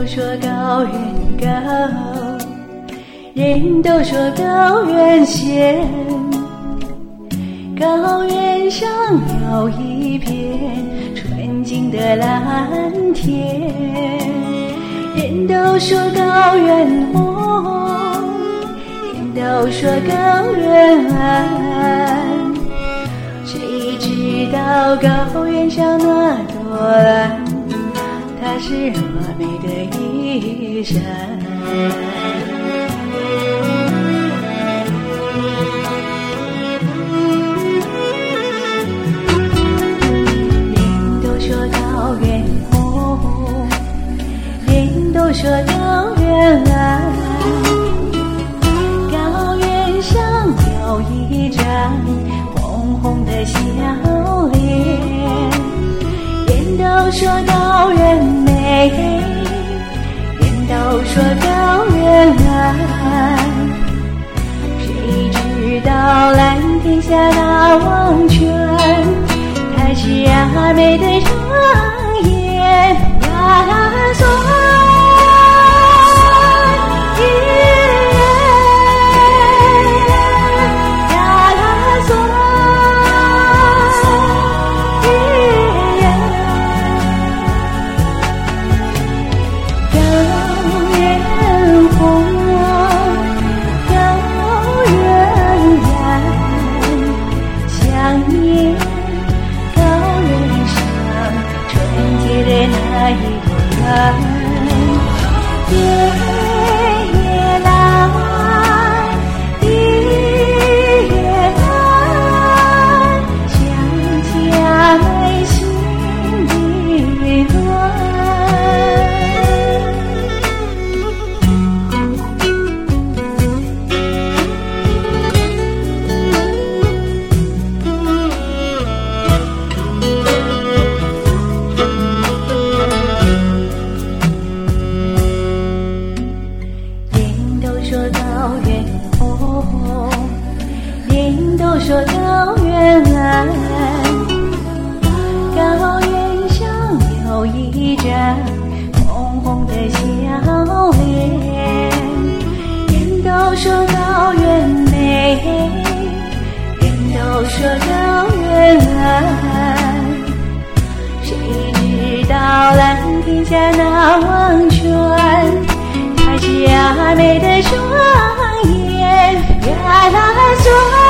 说高原高，人都说高原险，高原上有一片纯净的蓝天，人都说高原红，人都说高原蓝，谁知道高原上那朵蓝，它是多美的一闪。人都说高原红，人都说高原蓝，高原上有一张红红的笑脸，人都说高原美，人都说高原蓝，谁知道蓝天下那汪泉，它是阿美的双眼呀酸。那一朵蓝，夜夜蓝，地也蓝，像佳美心的暖。都说高原蓝，高原上有一张红红的笑脸，人都说高原美，人都说高原蓝，谁知道蓝天下那汪泉，它是阿美的双眼呀啦酸。